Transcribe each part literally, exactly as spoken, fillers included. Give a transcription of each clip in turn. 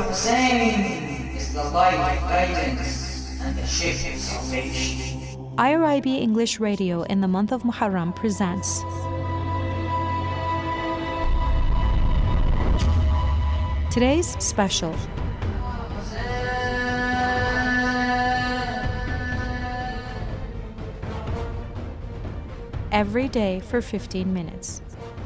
Hussein is the light of guidance and the ship of salvation. I R I B English Radio in the month of Muharram presents today's special. Every day for fifteen minutes.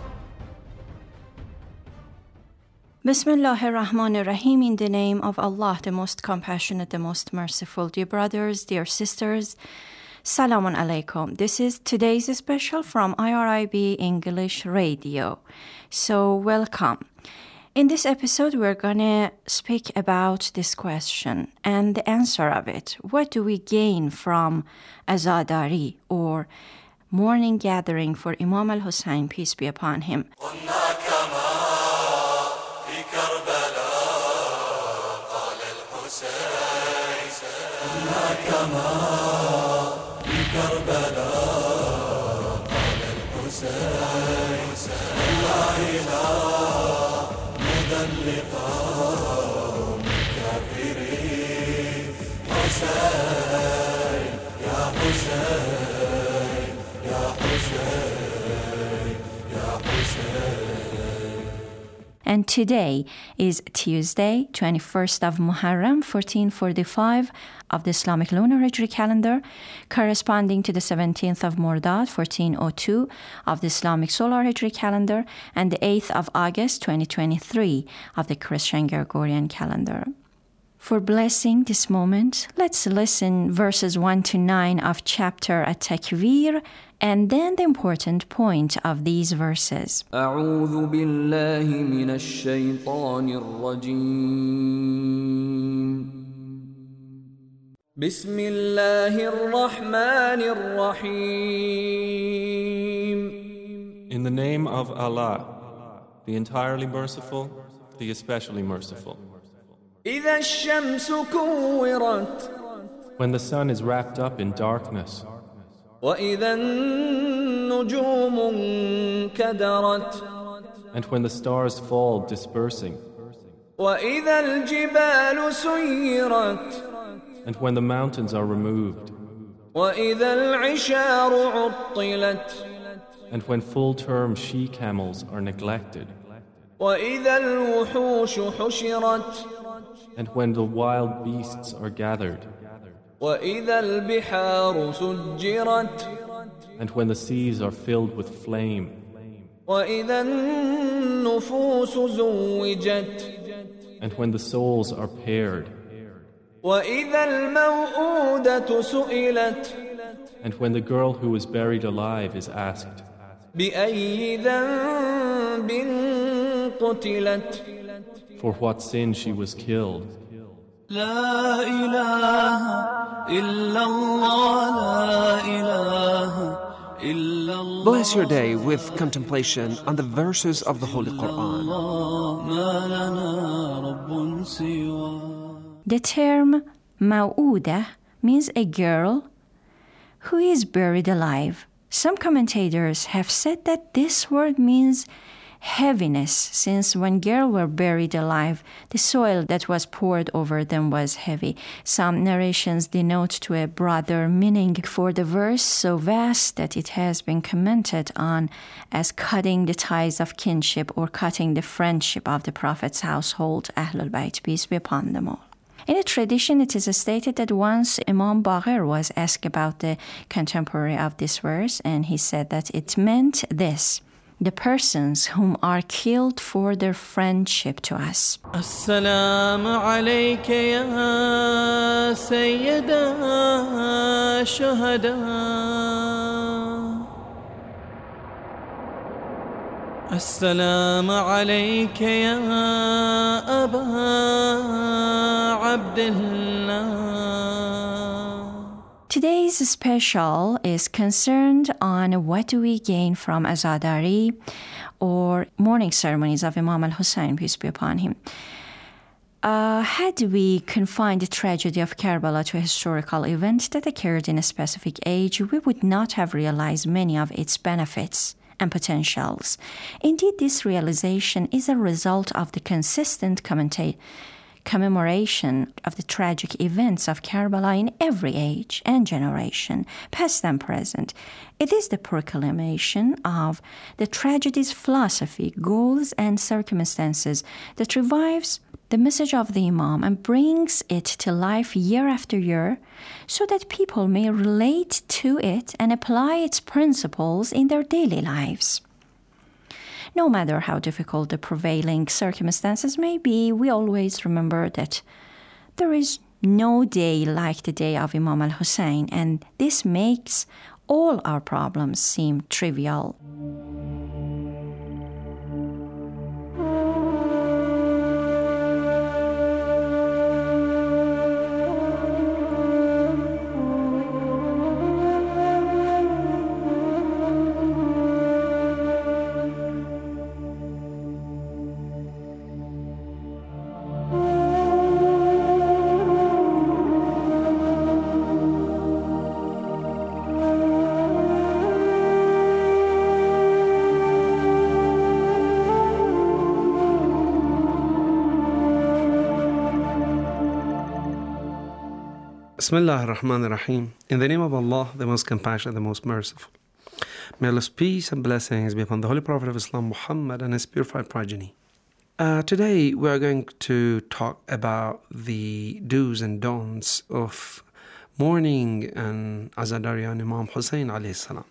Bismillahir Rahmanir Rahim, in the name of Allah, the most compassionate, the most merciful. Dear brothers, dear sisters, Salamun Alaikum. This is today's special from I R I B English Radio. So welcome. In this episode, we're going to speak about this question and the answer of it. What do we gain from Azadari, or morning gathering for Imam al-Hussein, peace be upon him? And today is Tuesday, twenty-first of Muharram, fourteen forty-five of the Islamic lunar Hijri calendar, corresponding to the seventeenth of Mordad, fourteen oh two of the Islamic solar Hijri calendar, and the eighth of August, twenty twenty-three of the Christian Gregorian calendar. For blessing this moment, let's listen verses one to nine of chapter At-Takwir, and then the important point of these verses. أعوذ بالله من الشيطان الرجيم. بسم الله الرحمن الرحيم. In the name of Allah, the entirely merciful, the especially merciful. إذا الشمس كورت. When the sun is wrapped up in darkness. وإذا النجوم انكدرت. And when the stars fall dispersing. وإذا الجبال سيرت. And when the mountains are removed. وإذا العشار عطلت. And when full-term she-camels are neglected. وإذا الوحوش حشرت. And when the wild beasts are gathered. وإذا البحار سجرت. And when the seas are filled with flame. وإذا النفوس زوجت. And when the souls are paired. وإذا الموءودة سئلت. And when the girl who is buried alive is asked, بأي ذنب قتلت. for what sin she was killed. لا إله إلا الله لا إله إلا الله. Bless your day with contemplation on the verses of the Holy Quran. ما لنا رب سوى. The term Maw'udah means a girl who is buried alive. Some commentators have said that this word means heaviness, since when girls were buried alive, the soil that was poured over them was heavy. Some narrations denote to a broader meaning for the verse, so vast that it has been commented on as cutting the ties of kinship or cutting the friendship of the Prophet's household, Ahlul Bayt, peace be upon them all. In a tradition, it is stated that once Imam Baqir was asked about the contemporary of this verse, and he said that it meant this: the persons whom are killed for their friendship to us. السلام عليك يا سيدة الشهداء. السلام عليك يا أبا عبد الله. Today's special is concerned on what do we gain from Azadari, or morning ceremonies of Imam al-Hussein, peace be upon him. Uh, had we confined the tragedy of Karbala to a historical event that occurred in a specific age, we would not have realized many of its benefits and potentials. Indeed, this realization is a result of the consistent commenta- commemoration of the tragic events of Karbala in every age and generation, past and present. It is the proclamation of the tragedy's philosophy, goals, and circumstances that revives the message of the Imam and brings it to life year after year so that people may relate to it and apply its principles in their daily lives. No matter how difficult the prevailing circumstances may be, we always remember that there is no day like the day of Imam al-Hussein, and this makes all our problems seem trivial. Bismillah ar-Rahman ar-Rahim. In the name of Allah, the most compassionate, the most merciful. May Allah's peace and blessings be upon the Holy Prophet of Islam, Muhammad, and his purified progeny. Uh, today, we are going to talk about the do's and don'ts of mourning and azadari on Imam Hussein alayhi salam.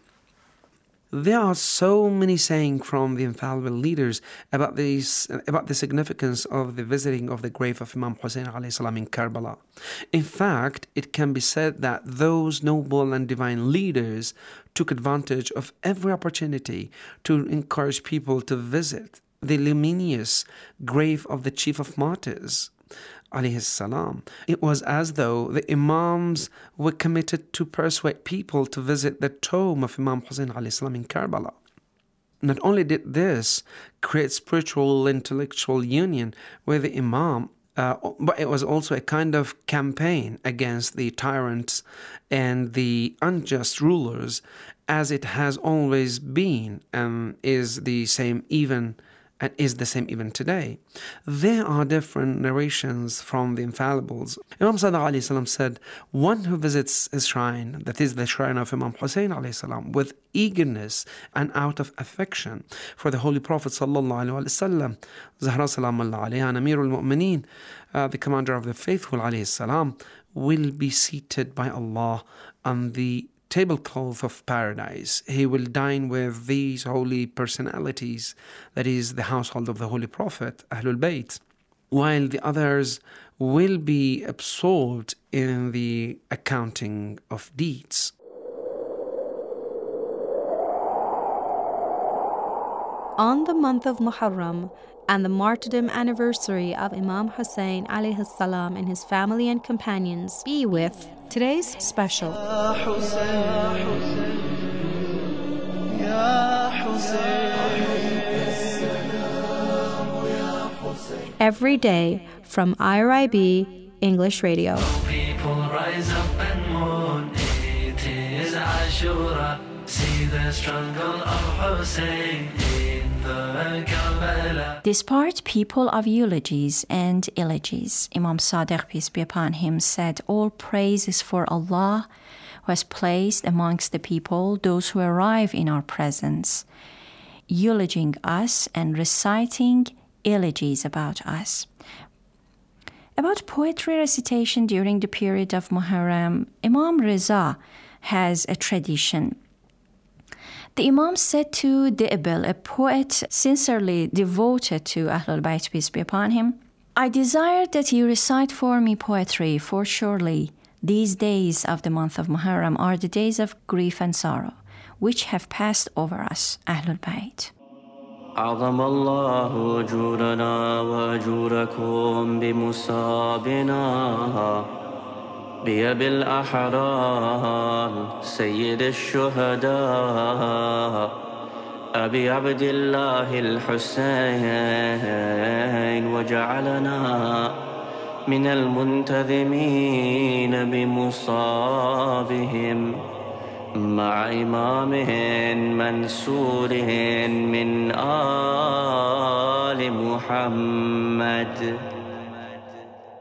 There are so many sayings from the infallible leaders about this, about the significance of the visiting of the grave of Imam Hussein alayhi salam in Karbala. In fact, it can be said that those noble and divine leaders took advantage of every opportunity to encourage people to visit the luminous grave of the chief of martyrs, alayhi salam. It was as though the Imams were committed to persuade people to visit the tomb of Imam Hussein alayhi salam in Karbala. Not only did this create spiritual, intellectual union with the Imam, uh, but it was also a kind of campaign against the tyrants and the unjust rulers, as it has always been and is the same even and is the same even today. There are different narrations from the infallibles. Imam Sadiq alayhi salam said, one who visits his shrine, that is the shrine of Imam Hussein alayhi salam, with eagerness and out of affection for the Holy Prophet sallallahu alayhi wa sallam, Zahra salamullah alayha, and Amirul Mu'mineen, uh, the commander of the faithful alayhi salam, will be seated by Allah on the tablecloth of paradise. He will dine with these holy personalities, that is the household of the Holy Prophet, Ahlul Bayt, while the others will be absorbed in the accounting of deeds. On the month of Muharram and the martyrdom anniversary of Imam Hussein alayhi salam and his family and companions, be with today's special. Every day from I R I B English Radio. People rise up and mourn. It is Ashura. See the struggle of Hussein in the Karbala. This part, people of eulogies and elegies. Imam Sadiq, peace be upon him, said, all praise is for Allah, who has placed amongst the people those who arrive in our presence, eulogizing us and reciting elegies about us. About poetry recitation during the period of Muharram, Imam Reza has a tradition. The Imam said to Di'bil, a poet sincerely devoted to Ahlul Bayt, peace be upon him, I desire that you recite for me poetry, for surely these days of the month of Muharram are the days of grief and sorrow, which have passed over us, Ahlul Bayt. أعظم الله أجورنا وأجوركم بمصابنا بأبي الأحرار سيد الشهداء أبي عبد الله الحسين وجعلنا من المنتظمين بمصابهم مع إمام منصور من آل محمد.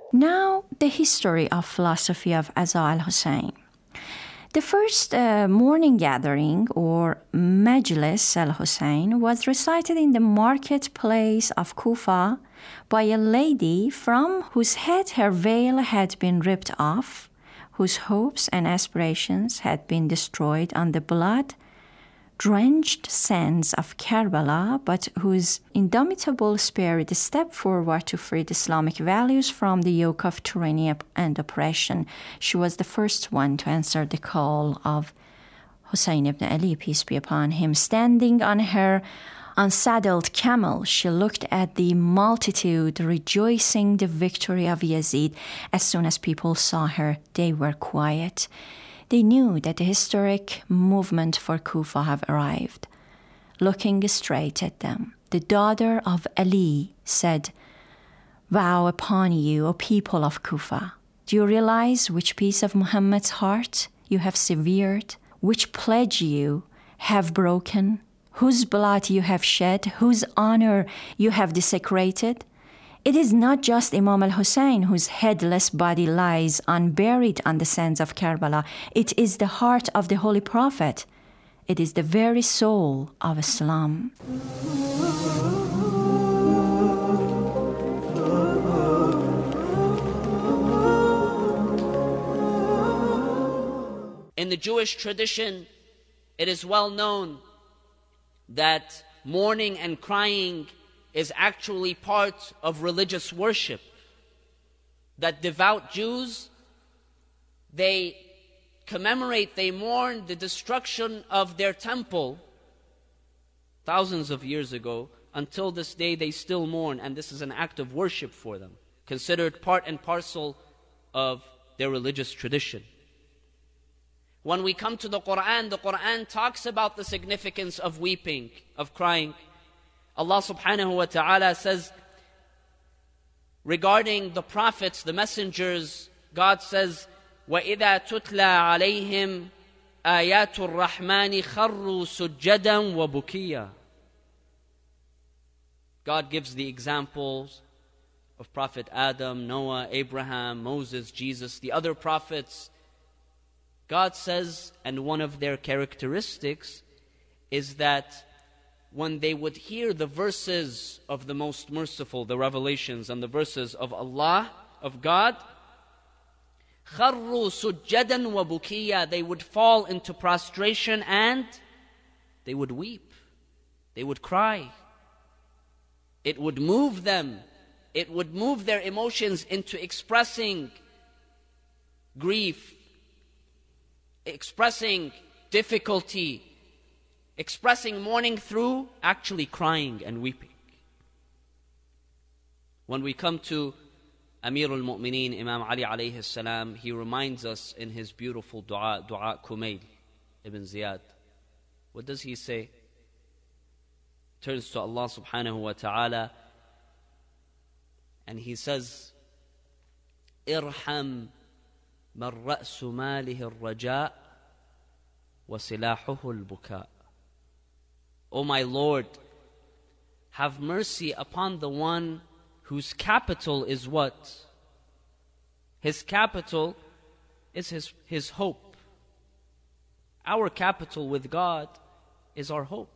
Now, the history of philosophy of Aza al-Hussein. The first uh, morning gathering, or Majlis al-Hussein, was recited in the marketplace of Kufa by a lady from whose head her veil had been ripped off, whose hopes and aspirations had been destroyed on the blood drenched sands of Karbala, but whose indomitable spirit stepped forward to free the Islamic values from the yoke of tyranny and oppression. She was the first one to answer the call of Hussein ibn Ali, peace be upon him. Standing on her unsaddled camel, she looked at the multitude rejoicing the victory of Yazid. As soon as people saw her, they were quiet. They knew that the historic movement for Kufa have arrived. Looking straight at them, the daughter of Ali said, "Vow upon you, O people of Kufa, do you realize which piece of Muhammad's heart you have severed, which pledge you have broken, whose blood you have shed, whose honor you have desecrated? It is not just Imam al-Hussein whose headless body lies unburied on the sands of Karbala. It is the heart of the Holy Prophet. It is the very soul of Islam." In the Jewish tradition, it is well known that mourning and crying is actually part of religious worship. That devout Jews, they commemorate, they mourn the destruction of their temple thousands of years ago. Until this day, they still mourn, and this is an act of worship for them, considered part and parcel of their religious tradition. When we come to the Quran, the Quran talks about the significance of weeping, of crying. Allah subhanahu wa ta'ala says, regarding the prophets, the messengers, God says, وَإِذَا تُتْلَى عَلَيْهِمْ آيَاتُ الرَّحْمَنِ خَرُّوا سُجَّدًا وَبُكِيًّا. God gives the examples of Prophet Adam, Noah, Abraham, Moses, Jesus, the other prophets. God says, and one of their characteristics is that when they would hear the verses of the Most Merciful, the revelations and the verses of Allah, of God, خَرُّوا سُجَّدًا وَبُكِيًّا, they would fall into prostration and they would weep. They would cry. It would move them. It would move their emotions into expressing grief, expressing difficulty, expressing mourning through actually crying and weeping. When we come to Amir al-Mu'mineen, Imam Ali alayhi salam, he reminds us in his beautiful dua, Dua Kumayl ibn Ziyad. What does he say? Turns to Allah subhanahu wa ta'ala and he says, "Irham man ra'su malihi al-raja' wa silahuhu al-buka." O my Lord, have mercy upon the one whose capital is what? His capital is his, his hope. Our capital with God is our hope.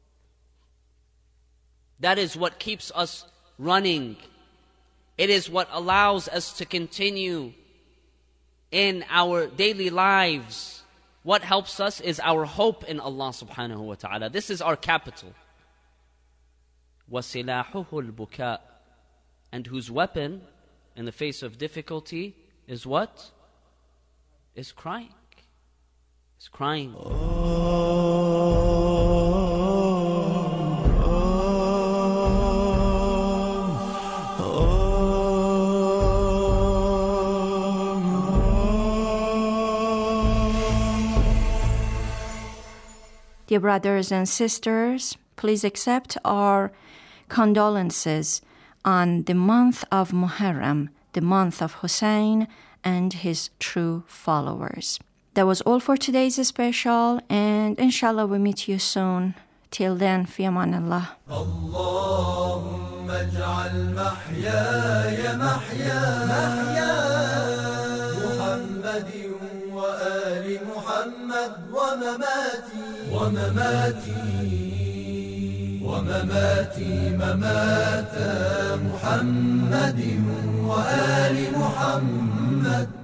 That is what keeps us running. It is what allows us to continue in our daily lives. What helps us is our hope in Allah subhanahu wa ta'ala. This is our capital. وَسِلَاحُهُ الْبُكَاء. And whose weapon in the face of difficulty is what? Is crying. Is crying. Dear brothers and sisters, please accept our condolences on the month of Muharram, the month of Hussein and his true followers. That was all for today's special, and inshallah we meet you soon. Till then, fi aman Allah. مع المحيا محيا محيا محمد وآل محمد ومماتي ومماتي ومماتي ممات محمد وآل محمد